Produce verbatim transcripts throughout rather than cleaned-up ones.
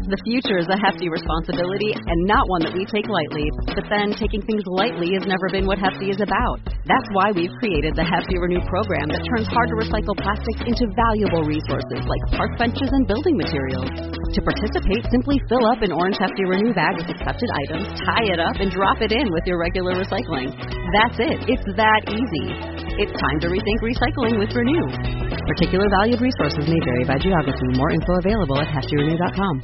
The future is a hefty responsibility and not one that we take lightly. But then, taking things lightly has never been what Hefty is about. That's why we've created the Hefty Renew program that turns hard-to-recycle plastics into valuable resources like park benches and building materials. To participate, simply fill up an orange Hefty Renew bag with accepted items, tie it up, and drop it in with your regular recycling. That's it. It's that easy. It's time to rethink recycling with Renew. Particular valued resources may vary by geography. More info available at hefty renew dot com.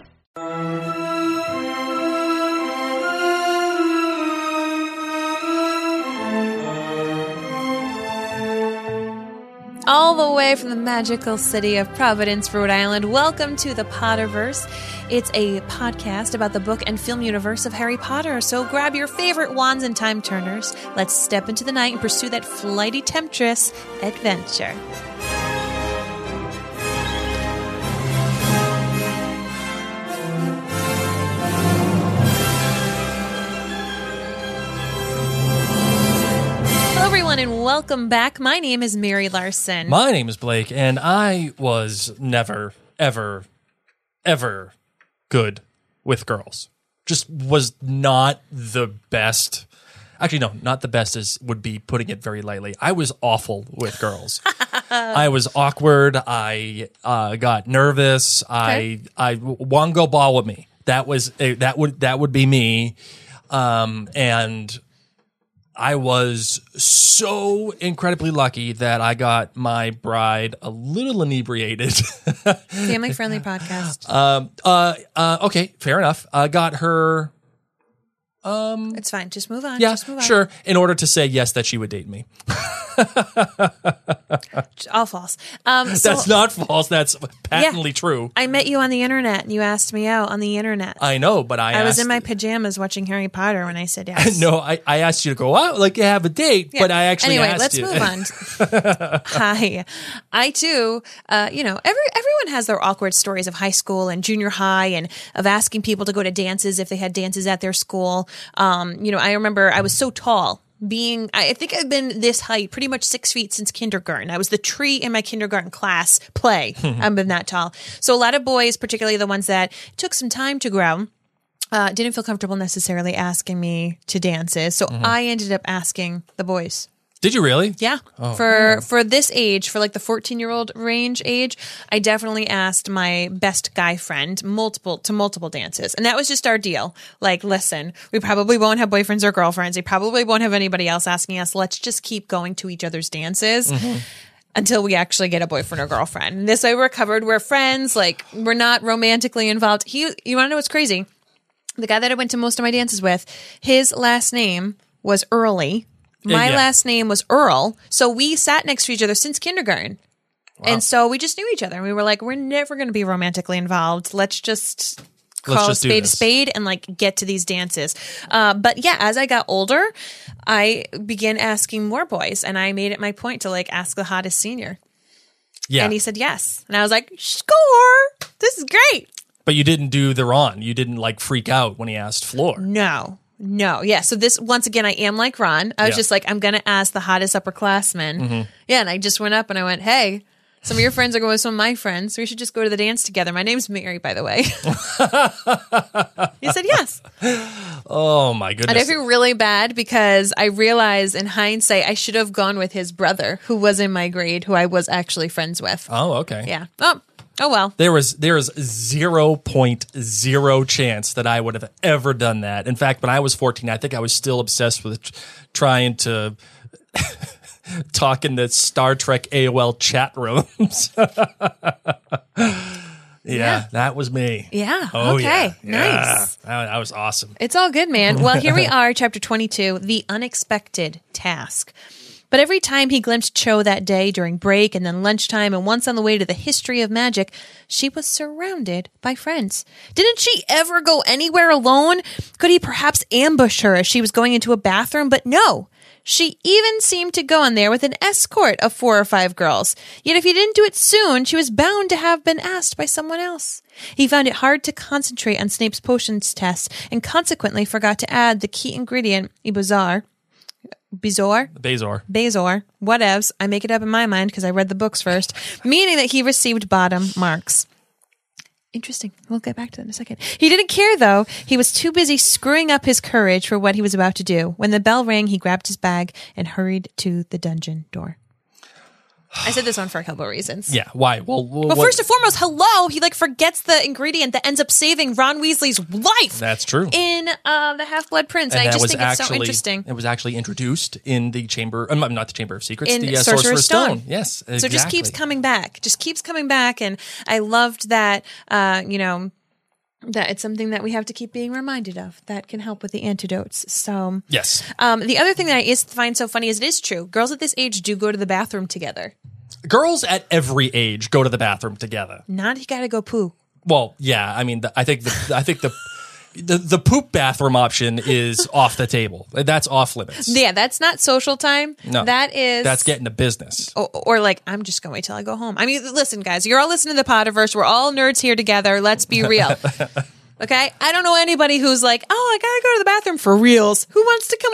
All the way from the magical city of Providence, Rhode Island, welcome to the Potterverse. It's a podcast about the book and film universe of Harry Potter. So grab your favorite wands and time turners. Let's step into the night and pursue that flighty temptress adventure. And welcome back. My name is Mary Larson. My name is Blake, and I was never, ever, ever good with girls. Just was not the best. Actually, no, not the best is would be putting it very lightly. I was awful with girls. I was awkward. I uh, got nervous. Okay. I I one go ball with me. That was that would that would be me, um, and. I was so incredibly lucky that I got my bride a little inebriated. Family-friendly podcast. Um, uh, uh, okay, fair enough. I got her... Um, it's fine. Just move on. Yeah, Just move on. Sure. In order to say yes that she would date me. All false. Um, so, that's not false. That's patently yeah, true. I met you on the internet, and you asked me out on the internet. I know, but I I asked, was in my pajamas watching Harry Potter when I said yes. No, I, I asked you to go out, like have a date, yeah. but I actually anyway, asked you. you. Anyway, let's move on. Hi. I, too, uh, you know, every everyone has their awkward stories of high school and junior high and of asking people to go to dances if they had dances at their school. Um, you know, I remember I was so tall. Being, I think I've been this height, pretty much six feet since kindergarten. I was the tree in my kindergarten class play. I've been that tall. So a lot of boys, particularly the ones that took some time to grow, uh, didn't feel comfortable necessarily asking me to dances. So mm-hmm. I ended up asking the boys. Did you really? Yeah. Oh, for wow. for this age, for like the fourteen-year-old range age, I definitely asked my best guy friend multiple to multiple dances. And that was just our deal. Like, listen, we probably won't have boyfriends or girlfriends. We probably won't have anybody else asking us. Let's just keep going to each other's dances. Mm-hmm. Until we actually get a boyfriend or girlfriend. And this way we're covered. We're friends. Like, we're not romantically involved. He, you want to know what's crazy? The guy that I went to most of my dances with, his last name was Early. My yeah. last name was Earl, so we sat next to each other since kindergarten. Wow. And so we just knew each other. And we were like, we're never going to be romantically involved. Let's just call Let's just a spade a spade and like get to these dances. Uh, but yeah, as I got older, I began asking more boys, and I made it my point to like ask the hottest senior. Yeah. And he said yes. And I was like, score! This is great. But you didn't do the Ron. You didn't like freak out when he asked Floor. No. No, yeah. So this, once again, I am like Ron. I was yeah. just like, I'm going to ask the hottest upperclassmen. Mm-hmm. Yeah, and I just went up and I went, hey, some of your friends are going with some of my friends. We should just go to the dance together. My name's Mary, by the way. He said yes. Oh, my goodness. And I feel really bad because I realized in hindsight, I should have gone with his brother, who was in my grade, who I was actually friends with. Oh, okay. Yeah. Oh. Oh, well. There was there was zero point zero chance that I would have ever done that. In fact, when I was fourteen, I think I was still obsessed with trying to talk in the Star Trek A O L chat rooms. yeah, yeah, that was me. Yeah. Oh, okay. Yeah. Nice. Yeah. That was awesome. It's all good, man. Well, here we are, chapter twenty-two, The Unexpected Task. But every time he glimpsed Cho that day during break and then lunchtime and once on the way to the history of magic, she was surrounded by friends. Didn't she ever go anywhere alone? Could he perhaps ambush her as she was going into a bathroom? But no. She even seemed to go in there with an escort of four or five girls. Yet if he didn't do it soon, she was bound to have been asked by someone else. He found it hard to concentrate on Snape's potions test and consequently forgot to add the key ingredient, Ibuzar. Bezor? Bezor. Bezor. Whatevs. I make it up in my mind because I read the books first. Meaning that he received bottom marks. Interesting. We'll get back to that in a second. He didn't care, though. He was too busy screwing up his courage for what he was about to do. When the bell rang, he grabbed his bag and hurried to the dungeon door. I said this one for a couple of reasons. Yeah, why? Well, well Well, what- first and foremost, hello. He like forgets the ingredient that ends up saving Ron Weasley's life. That's true. In uh, the Half-Blood Prince. And, And I that just was think it's actually so interesting. it was actually introduced in the chamber, um, not the Chamber of Secrets, In the uh, Sorcerer's Sorcerer's Stone. Stone. Yes, exactly. So it just keeps coming back. Just keeps coming back. And I loved that, uh, you know, that it's something that we have to keep being reminded of that can help with the antidotes. So, Yes. um, the other thing that I is find so funny is it is true. Girls at this age do go to the bathroom together. Girls at every age go to the bathroom together. Not you got to go poo. Well, yeah, I mean, the, I think the I think the the the poop bathroom option is off the table. That's off limits. Yeah, that's not social time. No, that is that's getting to business. Or, or like, I'm just going to wait till I go home. I mean, listen, guys, you're all listening to the Potterverse. We're all nerds here together. Let's be real. Okay? I don't know anybody who's like, oh, I got to go to the bathroom for reals. Who wants to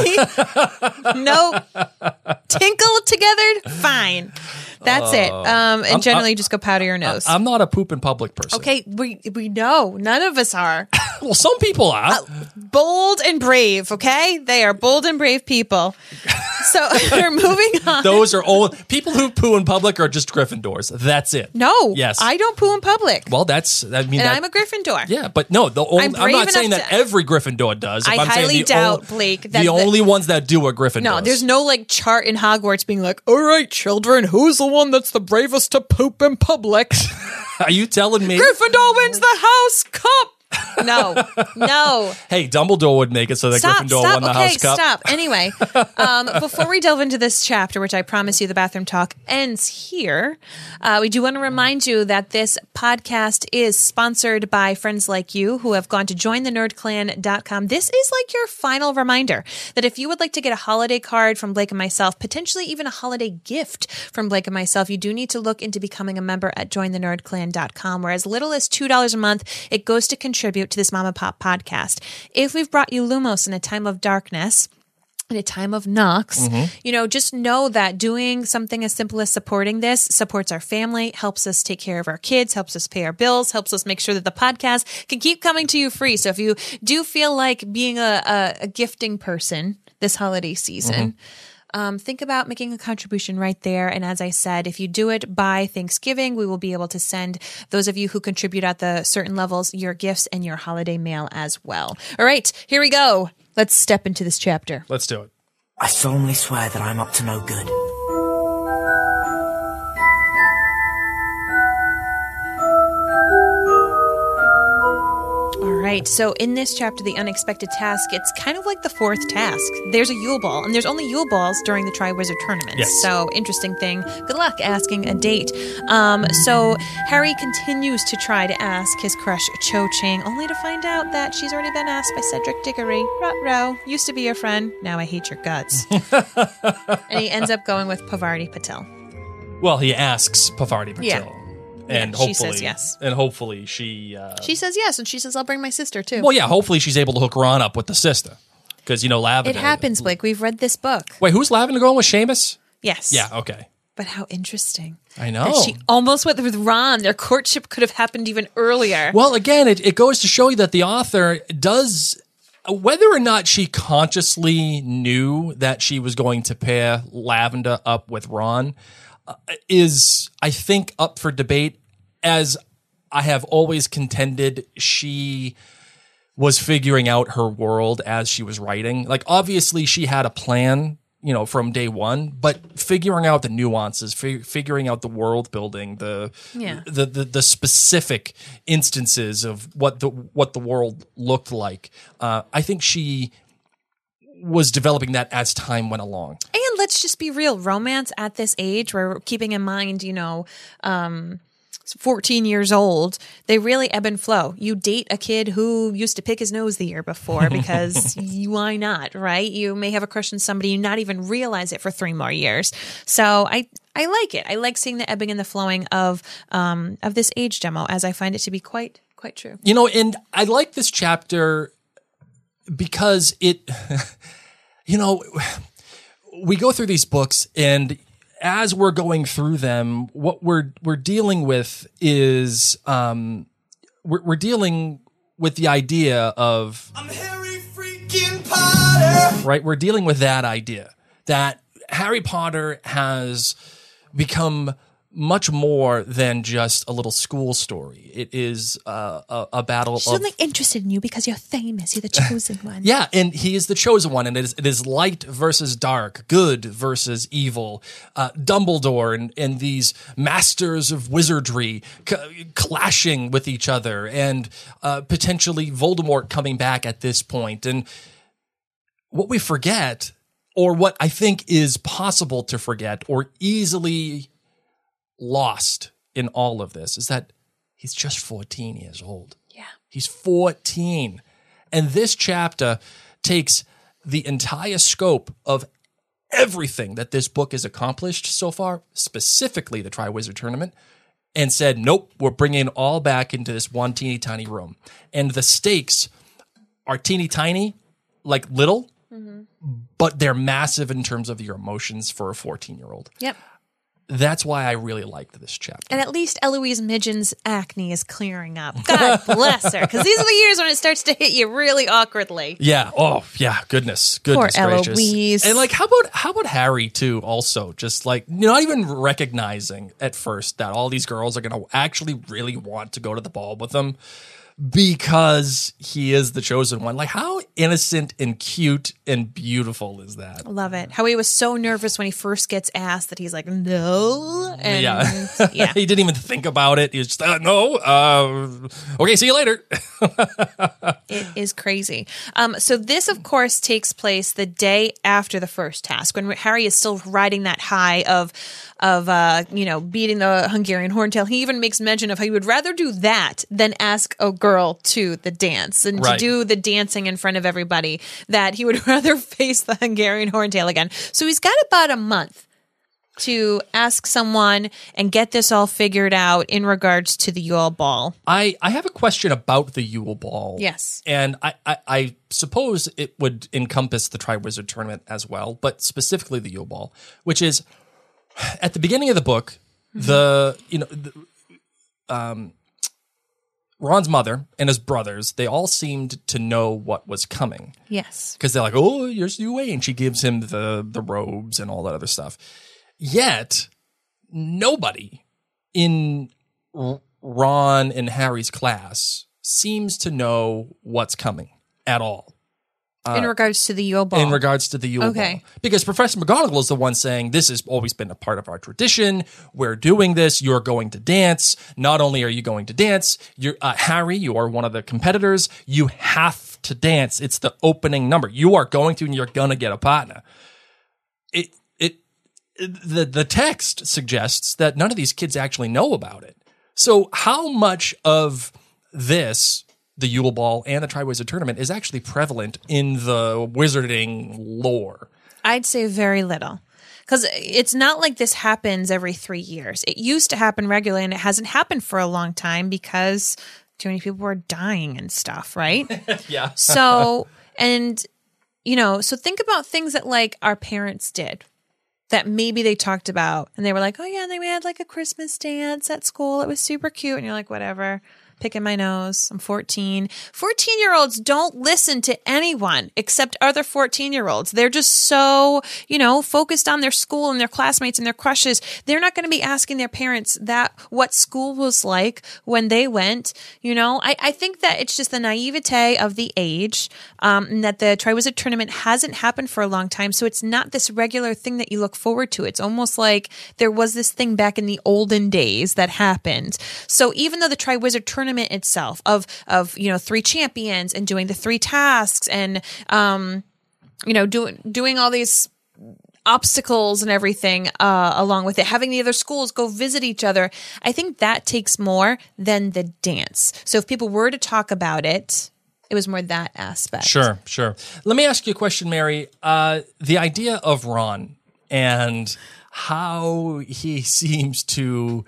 come with me? No. Tinkle together? Fine. That's it. Um, and I'm- generally, I'm- just go powder your nose. I'm not a poop in public person. okay, we we know. None of us are. Well, some people are. Bold and brave, okay? They are bold and brave people. So we're moving on. Those are all people who poo in public are just Gryffindors. That's it. No. Yes. I don't poo in public. Well, that's I mean and that, I'm a Gryffindor. yeah, but no, the only, I'm I'm, brave not saying enough that to- every Gryffindor does. I I'm saying highly the doubt, ol- Blake, that the the- only ones that do are Gryffindors. No, there's no like chart in Hogwarts being like, all right, children, who's the one that's the bravest to poop in public? Are you telling me? Gryffindor wins the house cup. No, no. Hey, Dumbledore would make it so that Stop, Gryffindor stop. won the Okay, House Cup. stop. Anyway, um, before we delve into this chapter, which I promise you the bathroom talk ends here, uh, we do want to remind you that this podcast is sponsored by friends like you who have gone to join the nerd clan dot com. This is like your final reminder that if you would like to get a holiday card from Blake and myself, potentially even a holiday gift from Blake and myself, you do need to look into becoming a member at join the nerd clan dot com, where as little as two dollars a month, it goes to contribute to this Mama Pop podcast. If we've brought you Lumos in a time of darkness, in a time of Nox, you know, just know that doing something as simple as supporting this supports our family, helps us take care of our kids, helps us pay our bills, helps us make sure that the podcast can keep coming to you free. So if you do feel like being a, a, a gifting person this holiday season, Um, think about making a contribution right there. And as I said, if you do it by Thanksgiving, we will be able to send those of you who contribute at the certain levels your gifts and your holiday mail as well. All right, here we go. Let's step into this chapter. Let's do it. I solemnly swear that I'm up to no good. All right, so in this chapter, the unexpected task, it's kind of like the fourth task. There's a Yule Ball, and there's only Yule Balls during the Triwizard Tournaments. Yes. So, interesting thing. Good luck asking a date. Um, so, Harry continues to try to ask his crush Cho Chang, only to find out that she's already been asked by Cedric Diggory. Ruh-roh, used to be your friend, now I hate your guts. And he ends up going with Pavarti Patel. Well, he asks Pavarti Patel. Yeah. And Yeah, she hopefully, says yes. And hopefully she. Uh, She says yes, and she says, I'll bring my sister too. well, yeah. Hopefully she's able to hook Ron up with the sister, because you know Lavender. It happens, Blake. We've read this book. Wait, who's Lavender going with? Seamus? Yes. Yeah. Okay. But how interesting. I know. That she almost went with Ron. Their courtship could have happened even earlier. Well, again, it, it goes to show you that the author does, whether or not she consciously knew that she was going to pair Lavender up with Ron, uh, is, I think, up for debate. As I have always contended, she was figuring out her world as she was writing. Like, obviously, she had a plan, you know, from day one, but figuring out the nuances, fig- figuring out the world building, the, Yeah. the the the specific instances of what the what the world looked like. Uh, I think she was developing that as time went along. And let's just be real. Romance at this age, where keeping in mind, you know, um, fourteen years old, they really ebb and flow. You date a kid who used to pick his nose the year before because you, why not, right? You may have a crush on somebody and not even realize it for three more years. So I, I like it. I like seeing the ebbing and the flowing of, um, of this age demo, as I find it to be quite, quite true. You know, and I like this chapter because it, you know, we go through these books, and as we're going through them, what we're we're dealing with is um, we're, we're dealing with the idea of I'm Harry freaking Potter. right. We're dealing with that idea that Harry Potter has become much more than just a little school story. It is uh, a, a battle She's of only interested in you because you're famous. You're the chosen one. yeah, and he is the chosen one, and it is, it is light versus dark, good versus evil. Uh, Dumbledore and, and these masters of wizardry c- clashing with each other, and uh, potentially Voldemort coming back at this point. And what we forget, or what I think is possible to forget, or easily lost in all of this, is that he's just fourteen years old. Yeah. He's fourteen. And this chapter takes the entire scope of everything that this book has accomplished so far, specifically the Triwizard Tournament, and said, nope, we're bringing it all back into this one teeny tiny room. And the stakes are teeny tiny, like little, mm-hmm. but they're massive in terms of your emotions for a fourteen-year-old. Yep. That's why I really liked this chapter. And at least Eloise Midgen's acne is clearing up. God bless her. Because these are the years when it starts to hit you really awkwardly. Yeah. Oh, yeah. Goodness. Goodness Poor gracious. Eloise. And like, how about how about Harry too? Also, just like not even recognizing at first that all these girls are going to actually really want to go to the ball with him because he is the chosen one. Like, how innocent and cute and beautiful is that? I love it. How he was so nervous when he first gets asked that he's like, no. And Yeah. yeah. He didn't even think about it. He was just, uh, no. Uh, okay, see you later. It is crazy. Um, so this, of course, takes place the day after the first task, when Harry is still riding that high of, of uh, you know, beating the Hungarian horntail. He even makes mention of how he would rather do that than ask a girl to the dance and Right. to do the dancing in front of everybody, that he would rather face the Hungarian horntail again. So he's got about a month to ask someone and get this all figured out in regards to the Yule Ball. I, I have a question about the Yule Ball. Yes. And I, I, I suppose it would encompass the Triwizard Tournament as well, but specifically the Yule Ball, which is at the beginning of the book, mm-hmm. the, you know, the, um, Ron's mother and his brothers, they all seemed to know what was coming. Yes. Because they're like, oh, here's Yue, and she gives him the, the robes and all that other stuff. Yet, nobody in R- Ron and Harry's class seems to know what's coming at all. Uh, in regards to the Yule Ball. In regards to the Yule Okay. Ball. Because Professor McGonagall is the one saying, this has always been a part of our tradition. We're doing this. You're going to dance. Not only are you going to dance, you're, uh, Harry, you are one of the competitors. You have to dance. It's the opening number. You are going to, and you're going to get a partner. It, it, the, the text suggests that none of these kids actually know about it. So how much of this, the Yule Ball and the Triwizard Tournament, is actually prevalent in the wizarding lore? I'd say very little. Because it's not like this happens every three years. It used to happen regularly, and it hasn't happened for a long time because too many people were dying and stuff, right? Yeah. So, and, you know, so think about things that like our parents did that maybe they talked about, and they were like, oh yeah, and then we had like a Christmas dance at school. It was super cute. And you're like, whatever. Picking my nose. I'm fourteen. fourteen-year-olds don't listen to anyone except other fourteen-year-olds. They're just so, you know, focused on their school and their classmates and their crushes. They're not going to be asking their parents that what school was like when they went. You know, I, I think that it's just the naivete of the age, um, and that the Triwizard Tournament hasn't happened for a long time. So it's not this regular thing that you look forward to. It's almost like there was this thing back in the olden days that happened. So even though the Triwizard Tournament itself of of you know three champions and doing the three tasks and um you know doing doing all these obstacles and everything uh along with it, having the other schools go visit each other, I think that takes more than the dance. So if people were to talk about it, it was more that aspect. Sure, sure. Let me ask you a question, Mary. Uh, the idea of Ron and how he seems to,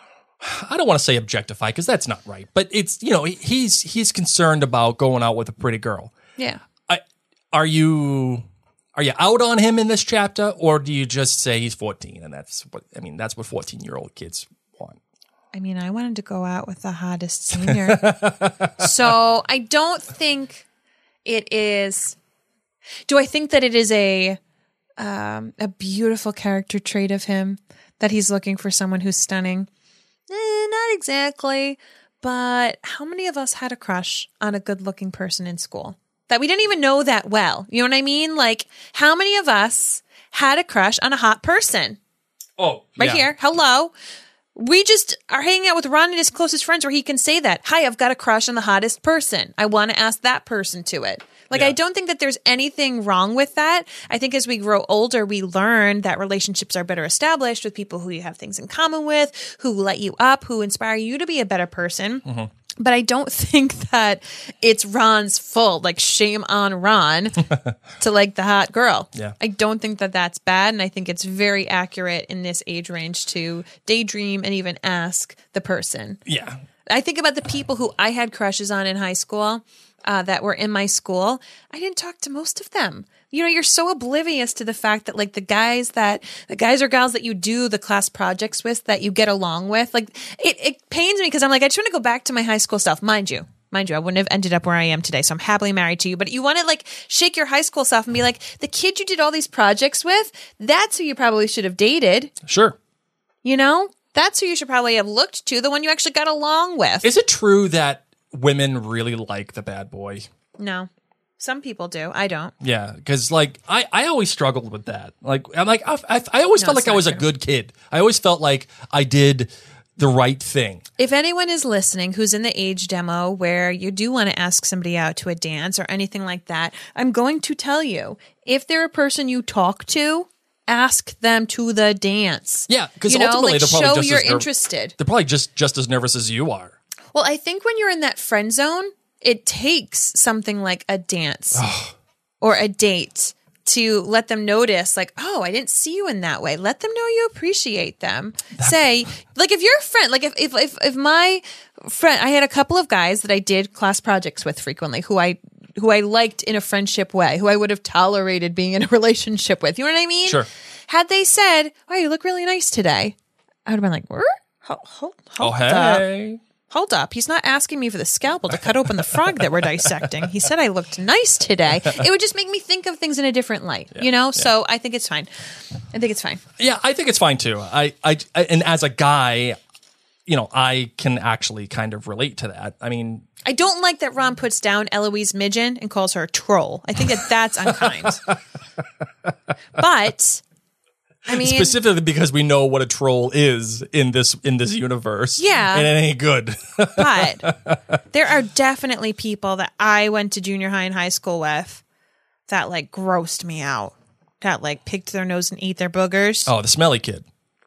I don't want to say objectify because that's not right, but it's, you know, he's he's concerned about going out with a pretty girl. Yeah. I, are you are you out on him in this chapter, or do you just say he's fourteen and that's what I mean? That's what fourteen year old kids want. I mean, I wanted to go out with the hottest senior. So I don't think it is. Do I think that it is a um, a beautiful character trait of him that he's looking for someone who's stunning? Eh, not exactly. But how many of us had a crush on a good-looking person in school that we didn't even know that well? You know what I mean? Like, how many of us had a crush on a hot person? Oh, Right yeah. here. Hello. We just are hanging out with Ron and his closest friends where he can say that. Hi, I've got a crush on the hottest person. I want to ask that person to it. Like, Yeah. I don't think that there's anything wrong with that. I think as we grow older, we learn that relationships are better established with people who you have things in common with, who let you up, who inspire you to be a better person. Mm-hmm. But I don't think that it's Ron's fault. Like, shame on Ron to like the hot girl. Yeah. I don't think that that's bad. And I think it's very accurate in this age range to daydream and even ask the person. Yeah. I think about the people who I had crushes on in high school uh, that were in my school. I didn't talk to most of them. You know, you're so oblivious to the fact that like the guys that the guys or gals that you do the class projects with that you get along with, like it, it pains me because I'm like, I just want to go back to my high school self. Mind you, mind you, I wouldn't have ended up where I am today. So I'm happily married to you. But you want to like shake your high school self and be like, the kid you did all these projects with, that's who you probably should have dated. Sure. You know, that's who you should probably have looked to, the one you actually got along with. Is it true that women really like the bad boy? No. Some people do. I don't. Yeah, because like I, I always struggled with that. Like I'm like I, I, I always No, felt it's like I not was a true. good kid. I always felt like I did the right thing. If anyone is listening who's in the age demo where you do want to ask somebody out to a dance or anything like that, I'm going to tell you, if they're a person you talk to, ask them to the dance. Yeah, because you know, ultimately like they're probably show just you're as ner- interested. They're probably just just as nervous as you are. Well, I think when you're in that friend zone, it takes something like a dance or a date to let them notice, like, oh, I didn't see you in that way. Let them know you appreciate them. Say, like, if you're a friend, like, if, if, if, if my friend, I had a couple of guys that I did class projects with frequently who I, who I liked in a friendship way, who I would have tolerated being in a relationship with. You know what I mean? Sure. Had they said, wow, you look really nice today, I would have been like, what? Hold, hold, Oh hold up. hey. Hold up. He's not asking me for the scalpel to cut open the frog that we're dissecting. He said I looked nice today. It would just make me think of things in a different light, you know? So I think it's fine. I think it's fine. Yeah, I think it's fine too. I, I, I and as a guy, you know, I can actually kind of relate to that. I mean, I don't like that Ron puts down Eloise Midgen and calls her a troll. I think that that's unkind. But I mean, specifically because we know what a troll is in this in this universe. Yeah. And it ain't good. but there are definitely people that I went to junior high and high school with that like grossed me out. That like picked their nose and ate their boogers. Oh, the smelly kid.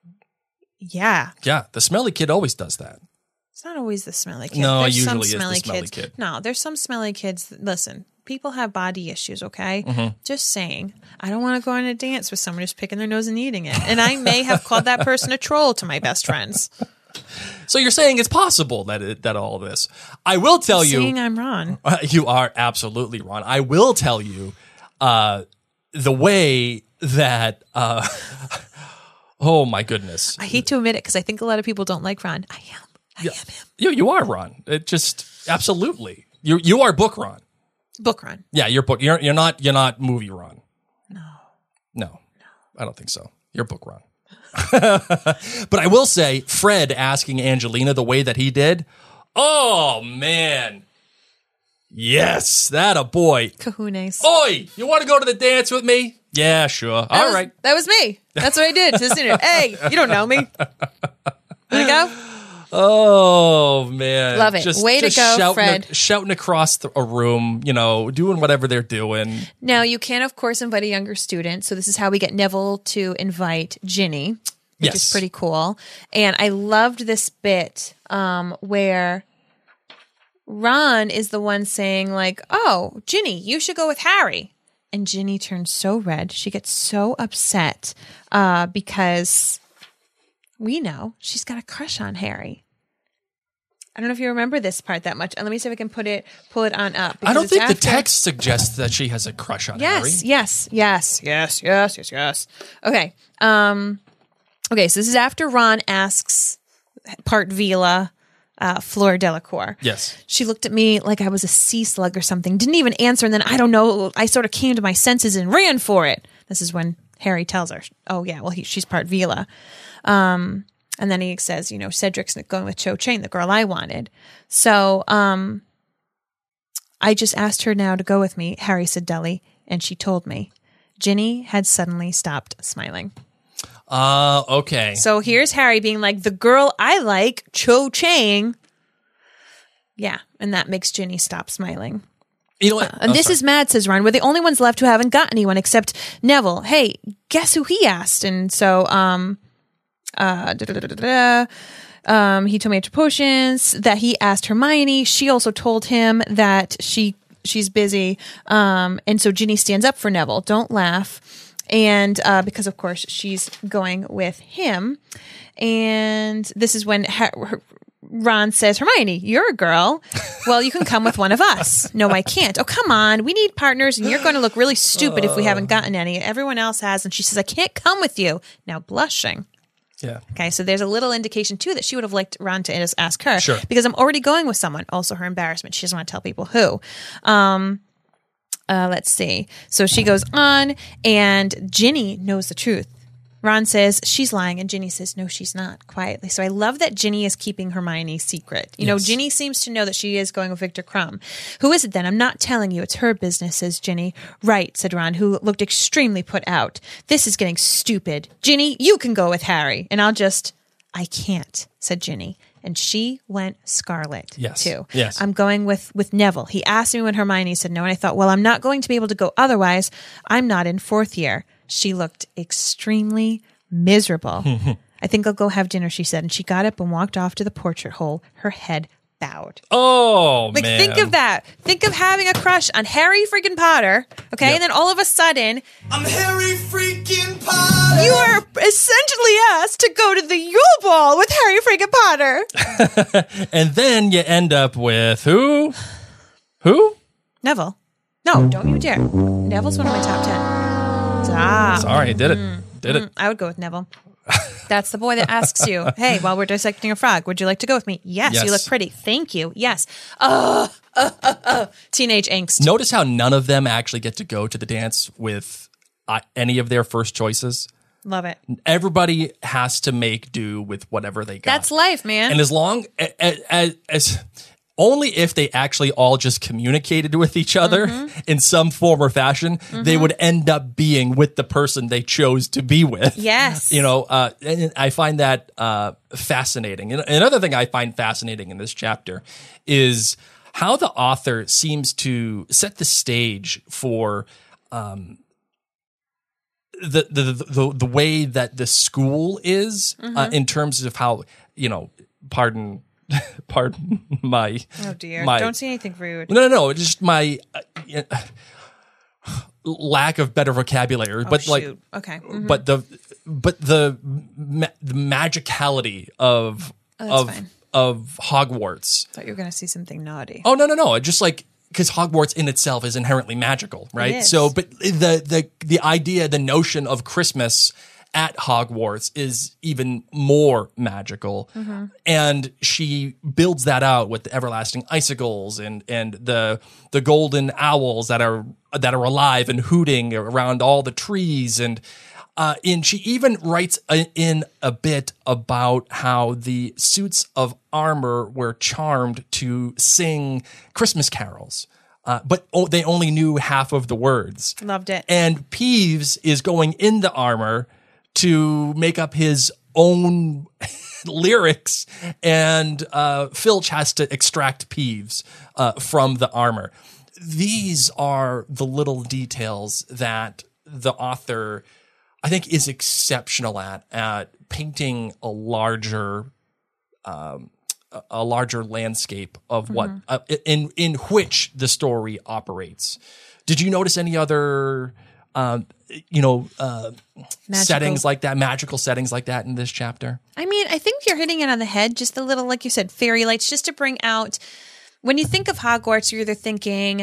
Yeah. Yeah, the smelly kid always does that. It's not always the smelly kid. No, there's usually some it's the smelly smelly kids. kid. No, there's some smelly kids. That, listen, people have body issues, okay? Mm-hmm. Just saying. I don't want to go on a dance with someone who's picking their nose and eating it. And I may have called that person a troll to my best friends. So you're saying it's possible that it, that all this. I will tell you. Saying I'm Ron. Uh, you are absolutely wrong. I will tell you uh, the way that. Uh, oh my goodness! I hate to admit it because I think a lot of people don't like Ron. I am. I Yeah. am him. You you are Ron. It just absolutely. You you are book Ron. Book Ron. Yeah, you're book. You're you're not you're not movie Ron. No. No. I don't think so. You're book Ron. But I will say, Fred asking Angelina the way that he did. Oh man. Yes, that a boy. Kahunas. Oi, you want to go to the dance with me? Yeah, sure. That All was- right. That was me. That's what I did. Just, you know, hey, you don't know me. Wanna go? Oh man, Love it. Way to go, shouting, Fred. Shouting across the, a room, you know, doing whatever they're doing. Now, you can, of course, invite a younger student. So this is how we get Neville to invite Ginny, which Yes. is pretty cool. And I loved this bit um, where Ron is the one saying, like, oh, Ginny, you should go with Harry. And Ginny turns so red. She gets so upset uh, because we know she's got a crush on Harry. I don't know if you remember this part that much. And let me see if I can put it, pull it on up. I because don't it's think the after- text suggests that she has a crush on Yes, Harry. yes, yes, yes, yes, yes, yes. Okay. Um, okay, so this is after Ron asks part Vila, uh, Fleur Delacour. Yes. She looked at me like I was a sea slug or something, didn't even answer. And then I don't know, I sort of came to my senses and ran for it. This is when Harry tells her, oh yeah, well, he, she's part Vila. Um, and then he says, you know, Cedric's going with Cho Chang, the girl I wanted. So um, I just asked her now to go with me, Harry said dully, and she told me. Ginny had suddenly stopped smiling. Uh, okay. So here's Harry being like, the girl I like, Cho Chang. Yeah, and that makes Ginny stop smiling. You know what? Uh, and Oh, this sorry. is mad, says Ron. We're the only ones left who haven't got anyone except Neville. Hey, guess who he asked? And so, um, uh, da, da, da, da, da, um, he told me after potions that he asked Hermione. She also told him that she she's busy. Um, and so Ginny stands up for Neville. Don't laugh. And uh, because, of course, she's going with him. And this is when ha- her- Ron says, Hermione, you're a girl. Well, you can come with one of us. No, I can't. Oh, come on. We need partners, and you're going to look really stupid if we haven't gotten any. Everyone else has. And she says, I can't come with you. Now blushing. Yeah. Okay, so there's a little indication, too, that she would have liked Ron to just ask her. Sure. Because I'm already going with someone. Also, her embarrassment. She doesn't want to tell people who. Um, uh, let's see. So she goes on, and Ginny knows the truth. Ron says she's lying, and Ginny says, no, she's not, quietly. So I love that Ginny is keeping Hermione's secret. You know, Yes. Ginny seems to know that she is going with Victor Crumb. Who is it then? I'm not telling you. It's her business, says Ginny. Right, said Ron, who looked extremely put out. This is getting stupid. Ginny, you can go with Harry. And I'll just, I can't, said Ginny. And she went scarlet, Yes. too. Yes. I'm going with, with Neville. He asked me when Hermione said no, and I thought, well, I'm not going to be able to go otherwise. I'm not in fourth year. She looked extremely miserable. I think I'll go have dinner, she said. And she got up and walked off to the portrait hole, her head bowed. Oh, Like, man. think of that. Think of having a crush on Harry freaking Potter, okay? Yep. And then all of a sudden, I'm Harry freaking Potter. you are essentially asked to go to the Yule Ball with Harry freaking Potter. And then you end up with who? Who? Neville. No, don't you dare. Neville's one of my top ten. Stop. Sorry, did it. Did it. I would go with Neville. That's the boy that asks you, hey, while we're dissecting a frog, would you like to go with me? Yes, Yes. you look pretty. Thank you. Yes. Oh, uh, uh, uh. Teenage angst. Notice how none of them actually get to go to the dance with uh, any of their first choices. Love it. Everybody has to make do with whatever they got. That's life, man. And as long as, as, as only if they actually all just communicated with each other Mm-hmm. in some form or fashion, they would end up being with the person they chose to be with. Yes. You know, uh, and I find that uh, fascinating. And another thing I find fascinating in this chapter is how the author seems to set the stage for um, the, the the the way that the school is uh, in terms of how, you know, pardon pardon my Oh, dear. my, Don't say anything rude. no no no just my uh, lack of better vocabulary, but Oh, like shoot. Okay. Mhm. but the but the ma- the magicality of Oh, that's of fine. of Hogwarts. Thought you were going to see something naughty. Oh no no no! Just like because Hogwarts in itself is inherently magical, right? is. So, but the the the idea, the notion of Christmas at Hogwarts is even more magical, Mm-hmm. and she builds that out with the everlasting icicles and and the the golden owls that are that are alive and hooting around all the trees and. Uh, and she even writes a, in a bit about how the suits of armor were charmed to sing Christmas carols, uh, but oh, they only knew half of the words. Loved it. And Peeves is going in the armor to make up his own lyrics, and uh, Filch has to extract Peeves uh, from the armor. These are the little details that the author, I think, is exceptional at at painting a larger, um, a- a larger landscape of what uh, in in which the story operates. Did you notice any other, um, you know, uh, settings like that, magical settings like that in this chapter? I mean, I think you're hitting it on the head. Just a little, like you said, fairy lights, just to bring out. When you think of Hogwarts, you're either thinking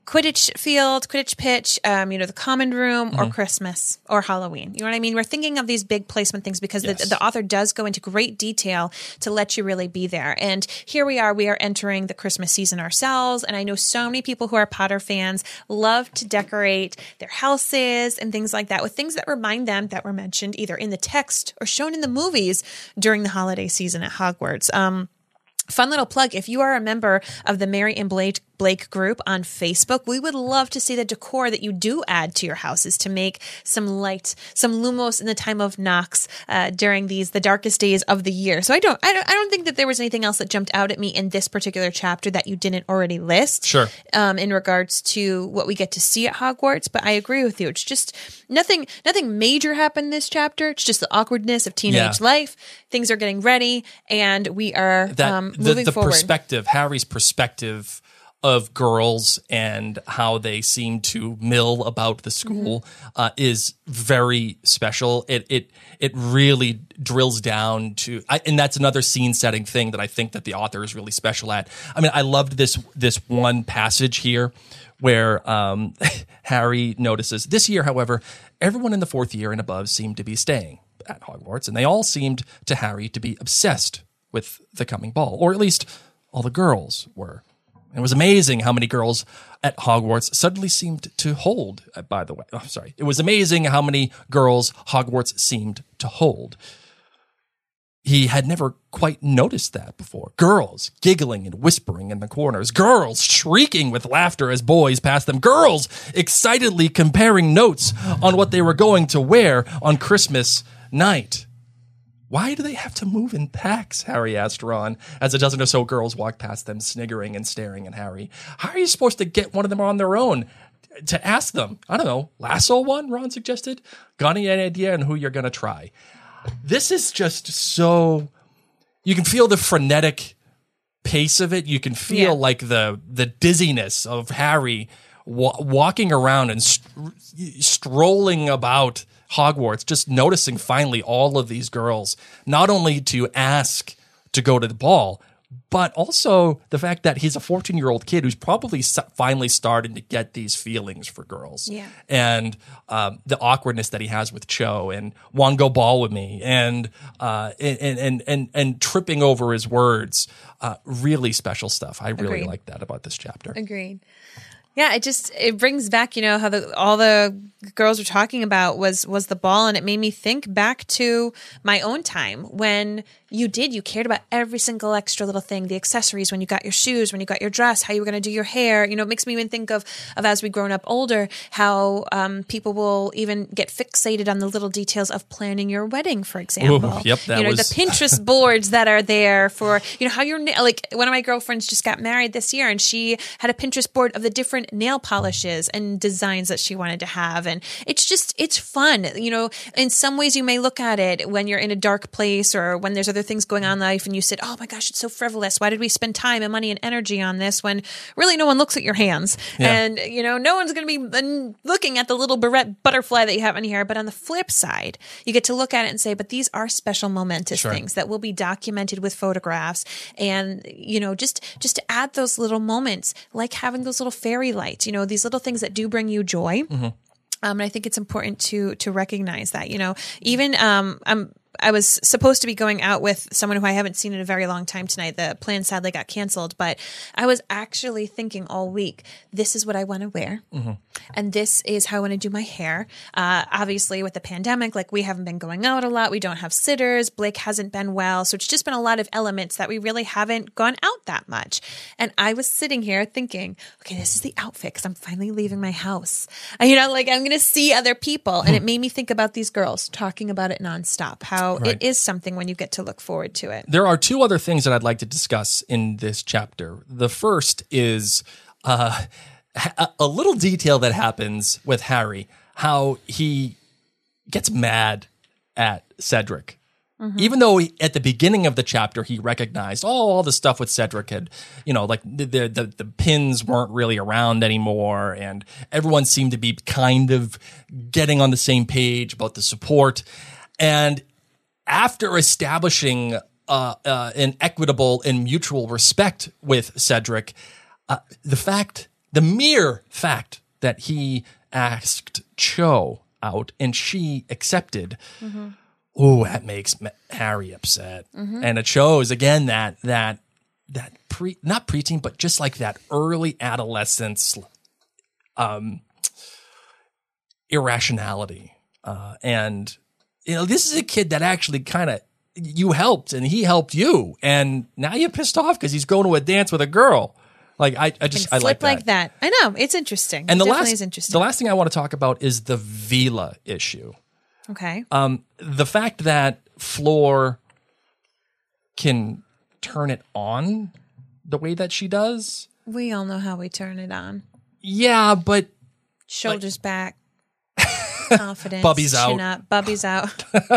Quidditch field, Quidditch pitch, um, you know, the common room, Mm-hmm. or Christmas or Halloween. You know what I mean? We're thinking of these big placement things because Yes. the, the author does go into great detail to let you really be there. And here we are, we are entering the Christmas season ourselves. And I know so many people who are Potter fans love to decorate their houses and things like that with things that remind them that were mentioned either in the text or shown in the movies during the holiday season at Hogwarts. Um, Fun little plug. If you are a member of the Mary and Blake Blake group on Facebook, we would love to see the decor that you do add to your houses to make some light, some lumos in the time of Nox uh, during these the darkest days of the year. So I don't, I don't, I don't think that there was anything else that jumped out at me in this particular chapter that you didn't already list. Sure. Um, in regards to what we get to see at Hogwarts, but I agree with you. It's just nothing, nothing major happened this chapter. It's just the awkwardness of teenage Yeah. life. Things are getting ready, and we are that um, the, moving the forward. perspective, Harry's perspective of girls and how they seem to mill about the school Mm-hmm. uh, is very special. It it it really drills down to, I, and that's another scene setting thing that I think that the author is really special at. I mean, I loved this this one passage here where um, Harry notices this year, however, everyone in the fourth year and above seemed to be staying at Hogwarts, and they all seemed to Harry to be obsessed with the coming ball, or at least all the girls were. And it was amazing how many girls at Hogwarts suddenly seemed to hold, uh, by the way. Oh, sorry. It was amazing how many girls Hogwarts seemed to hold. He had never quite noticed that before. Girls giggling and whispering in the corners. Girls shrieking with laughter as boys passed them. Girls excitedly comparing notes on what they were going to wear on Christmas night. Why do they have to move in packs? Harry asked Ron, as a dozen or so girls walked past them, sniggering and staring at Harry. How are you supposed to get one of them on their own? To ask them, I don't know, lasso one, Ron suggested? Got any idea on who you're going to try? This is just so... You can feel the frenetic pace of it. You can feel Yeah. like the the dizziness of Harry wa- walking around and st- strolling about Hogwarts, just noticing finally all of these girls, not only to ask to go to the ball, but also the fact that he's a fourteen-year-old kid who's probably s- finally starting to get these feelings for girls. Yeah. And um, the awkwardness that he has with Cho and "Want go ball with me" and uh, and, and and and tripping over his words. Uh, really special stuff. I really Agreed. like that about this chapter. Agreed. Yeah, it just it brings back, you know, how the all the girls were talking about was was the ball, and it made me think back to my own time when you did you cared about every single extra little thing, the accessories, when you got your shoes, when you got your dress, how you were going to do your hair. You know, it makes me even think of of as we grown up older, how um, people will even get fixated on the little details of planning your wedding, for example. Ooh, yep, that you know, was- the Pinterest boards that are there for, you know, how your na- like one of my girlfriends just got married this year, and she had a Pinterest board of the different nail polishes and designs that she wanted to have. And it's just, it's fun. You know, in some ways you may look at it when you're in a dark place or when there's other things going on in life and you said, oh my gosh, it's so frivolous. Why did we spend time and money and energy on this when really no one looks at your hands? Yeah. And, you know, no one's going to be mm, looking at the little barrette butterfly that you have in here. But on the flip side, you get to look at it and say, but these are special momentous Sure. things that will be documented with photographs. And, you know, just, just to add those little moments, like having those little fairy lights, you know, these little things that do bring you joy. Mm-hmm. Um, and I think it's important to, to recognize that, you know, even, um, I'm, I was supposed to be going out with someone who I haven't seen in a very long time tonight. The plan sadly got canceled, but I was actually thinking all week, this is what I want to wear. Mm-hmm. And this is how I want to do my hair. Uh, obviously with the pandemic, like we haven't been going out a lot. We don't have sitters. Blake hasn't been well. So it's just been a lot of elements that we really haven't gone out that much. And I was sitting here thinking, okay, this is the outfit because I'm finally leaving my house. And, you know, like I'm going to see other people. And it made me think about these girls talking about it nonstop, how Right. it is something when you get to look forward to it. There are two other things that I'd like to discuss in this chapter. The first is uh, a, a little detail that happens with Harry, how he gets mad at Cedric. Mm-hmm. Even though he, at the beginning of the chapter, he recognized, oh, all the stuff with Cedric had, you know, like the, the, the, the pins weren't really around anymore. And everyone seemed to be kind of getting on the same page about the support. And after establishing uh, uh, an equitable and mutual respect with Cedric, uh, the fact the mere fact that he asked Cho out and she accepted, mm-hmm. oh, that makes Harry upset. Mm-hmm. And it shows again that that that pre not preteen, but just like that early adolescence um, irrationality. Uh, and you know, this is a kid that actually kind of you helped and he helped you, and now you're pissed off because he's going to a dance with a girl. Like I, I just and I like flip that. like that. I know, it's interesting. And it the definitely last is interesting. the last thing I want to talk about is the Vila issue. Okay. Um, the fact that Floor can turn it on the way that she does. We all know how we turn it on. Yeah, but Shoulders like, back. Confidence. Bubby's chin out. Up, Bubby's out.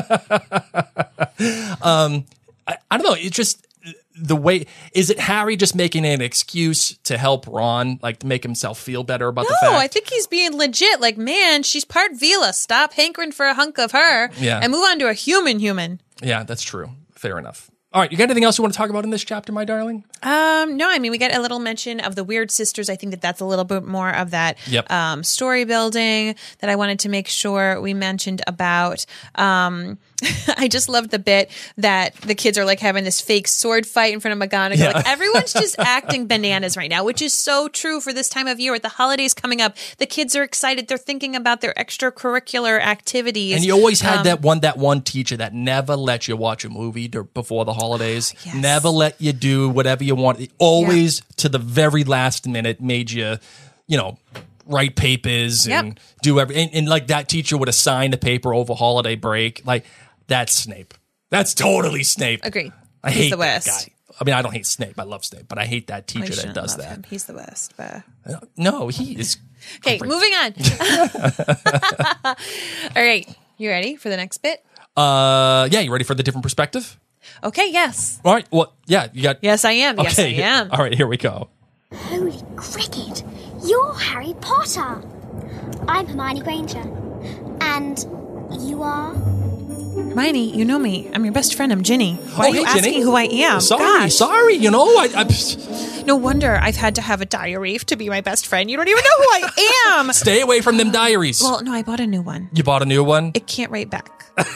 um, I, I don't know. It's just the way. Is it Harry just making an excuse to help Ron, like to make himself feel better about no, the fact? I think he's being legit. Like, man, she's part Vila. Stop hankering for a hunk of her. Yeah. And move on to a human human. Yeah, that's true. Fair enough. All right, you got anything else you want to talk about in this chapter, my darling? Um, no, I mean, we get a little mention of the weird sisters. I think that that's a little bit more of that Yep. um, story building that I wanted to make sure we mentioned about. Um, I just loved the bit that the kids are like having this fake sword fight in front of McGonagall. Yeah. Like everyone's just acting bananas right now, which is so true for this time of year with the holidays coming up. The kids are excited. They're thinking about their extracurricular activities. And you always had Um, that one that one teacher that never let you watch a movie dur- before the holidays. Yes. Never let you do whatever you want. It always to the very last minute made you, you know, write papers and Yep. do every and, and like that teacher would assign the paper over holiday break. Like that's Snape. That's totally Snape. Agree. I He's hate the that worst. guy. I mean, I don't hate Snape. I love Snape, but I hate that I teacher that shouldn't does love that. him. He's the worst. But... No, he is. Okay, great. moving on. All right, you ready for the next bit? Uh, yeah, you ready for the different perspective? Okay, yes. All right. Well, yeah, you got. Yes, I am. Yes, I Okay. am. All right, here we go. Holy cricket! You're Harry Potter! I'm Hermione Granger. And you are? Hermione, you know me. I'm your best friend. I'm Ginny. Why Oh, are you hey, Ginny. asking who I am? Sorry, Gosh. sorry. You know, I, I No wonder I've had to have a diary to be my best friend. You don't even know who I am. stay away from them diaries. Well, no, I bought a new one. You bought a new one. It can't write back.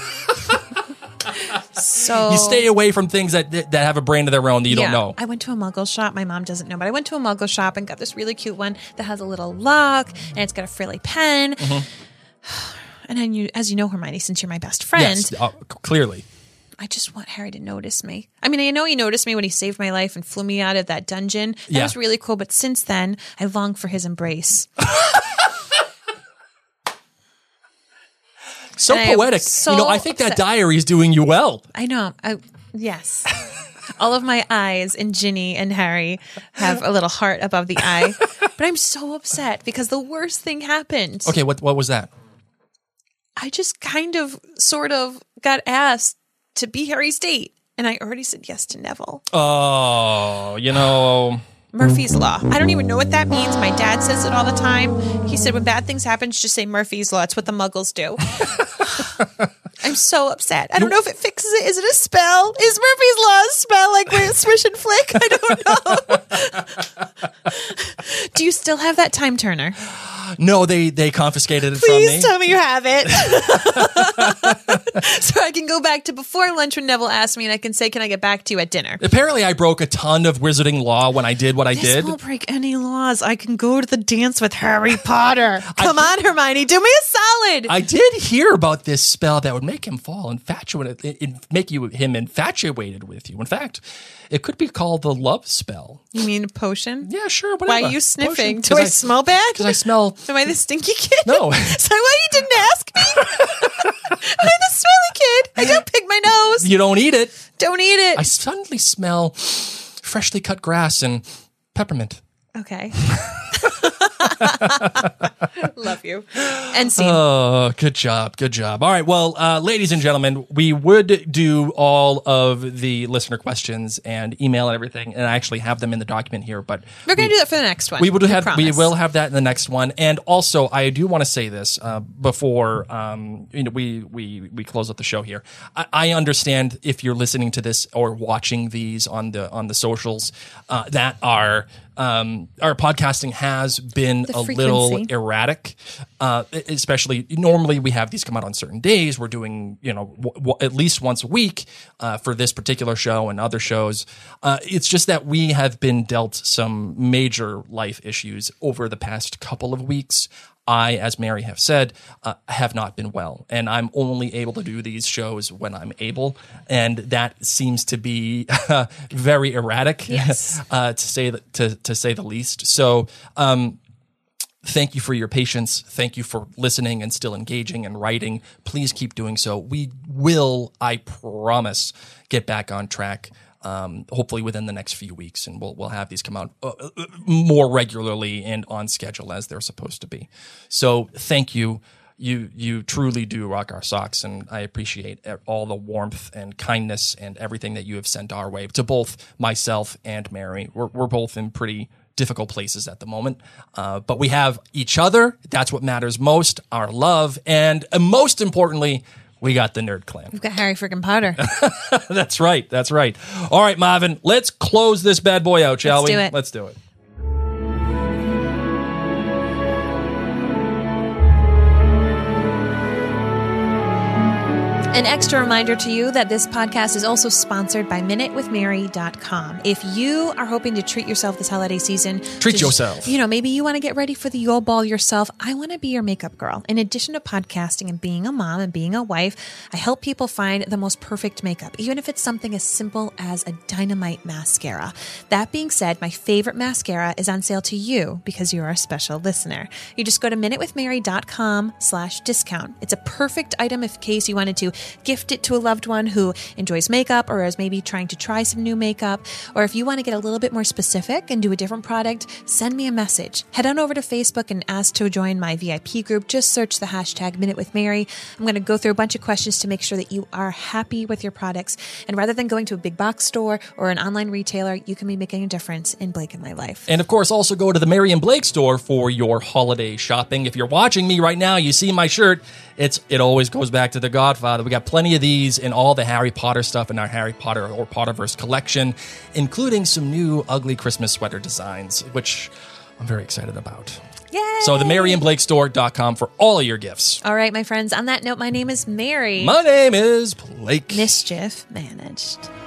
So You stay away from things that that have a brain of their own that you yeah. don't know. I went to a muggle shop. My mom doesn't know, but I went to a muggle shop and got this really cute one that has a little lock and it's got a frilly pen. Mm-hmm. And then you, as you know, Hermione, since you're my best friend, Yes, uh, clearly. I just want Harry to notice me. I mean, I know he noticed me when he saved my life and flew me out of that dungeon. That Yeah. was really cool. But since then, I long for his embrace. So And I am poetic. so you know, I think that upset. diary is doing you well. I know. I, yes. All of my eyes in Ginny and Harry have a little heart above the eye. But I'm so upset because the worst thing happened. Okay, what what was that? I just kind of, sort of got asked to be Harry's date. And I already said yes to Neville. Oh, you know. Murphy's Law. I don't even know what that means. My dad says it all the time. He said when bad things happen, just say Murphy's Law. It's what the muggles do. I'm so upset. I don't know if it fixes it. Is it a spell? Is Murphy's Law a spell like with Swish and Flick? I don't know. Do you still have that time turner? No, they they confiscated it Please from me. tell me you have it. So I can go back to before lunch when Neville asked me and I can say, can I get back to you at dinner? Apparently, I broke a ton of wizarding law when I did what I This did. won't break any laws. I can go to the dance with Harry Potter. Come on, Hermione. Do me a solid. I did hear about this spell that would make him fall infatuated, it, it- make you him infatuated with you. In fact, it could be called the love spell. You mean a potion? Yeah, sure. Why Whatever. are you sniffing? Potion. Do I, 'Cause smell bad? Because I smell. Am I the stinky kid? No. Is that why you didn't ask me? I'm the smelly kid. I don't pick my nose. You don't eat it. Don't eat it. I suddenly smell freshly cut grass and peppermint. Okay. Love you. And scene. Oh, good job. Good job. All right. Well, uh, ladies and gentlemen, we would do all of the listener questions and email and everything, and I actually have them in the document here, but We're going we- to do that for the next one. We would I have. We promise. will have that in the next one. And also, I do want to say this uh, before um, you know we we we close up the show here. I, I understand if you're listening to this or watching these on the on the socials uh, that our um, our podcasting has been The a little frequency. erratic, uh, especially normally we have these come out on certain days. We're doing, you know, w- w- at least once a week uh, for this particular show and other shows. Uh, it's just that we have been dealt some major life issues over the past couple of weeks. I, as Mary have said, uh, have not been well, and I'm only able to do these shows when I'm able, and that seems to be very erratic, Yes. uh, to say the, to to say the least. So. Um, Thank you for your patience. Thank you for listening and still engaging and writing. Please keep doing so. We will, I promise, get back on track. Um, hopefully within the next few weeks, and we'll we'll have these come out uh, uh, more regularly and on schedule as they're supposed to be. So thank you. You you truly do rock our socks, and I appreciate all the warmth and kindness and everything that you have sent our way to both myself and Mary. We're we're both in pretty difficult places at the moment, uh, but we have each other. That's what matters most. Our love, and uh, most importantly, we got the Nerd Clan. We've got Harry freaking Potter. That's right. That's right. All right, Marvin, let's close this bad boy out, shall Let's we? do it. Let's do it. An extra reminder to you that this podcast is also sponsored by minute with mary dot com. If you are hoping to treat yourself this holiday season, Treat just- yourself. You know, maybe you want to get ready for the Yule Ball yourself. I want to be your makeup girl. In addition to podcasting and being a mom and being a wife, I help people find the most perfect makeup, even if it's something as simple as a Dynamite mascara. That being said, my favorite mascara is on sale to you because you're a special listener. You just go to minute with mary dot com slash discount. It's a perfect item if case you wanted to gift it to a loved one who enjoys makeup or is maybe trying to try some new makeup. Or if you want to get a little bit more specific and do a different product, send me a message. Head on over to Facebook and ask to join my V I P group. Just search the hashtag Minute with Mary. I'm going to go through a bunch of questions to make sure that you are happy with your products. And rather than going to a big box store or an online retailer, you can be making a difference in Blake and my life. And of course, also go to the Mary and Blake store for your holiday shopping. If you're watching me right now, you see my shirt. It's it always goes back to The Godfather. We got plenty of these and all the Harry Potter stuff in our Harry Potter or Potterverse collection, including some new ugly Christmas sweater designs, which I'm very excited about. Yay! So the mary and blake store dot com for all of your gifts. All right, my friends. On that note, my name is Mary. My name is Blake. Mischief managed.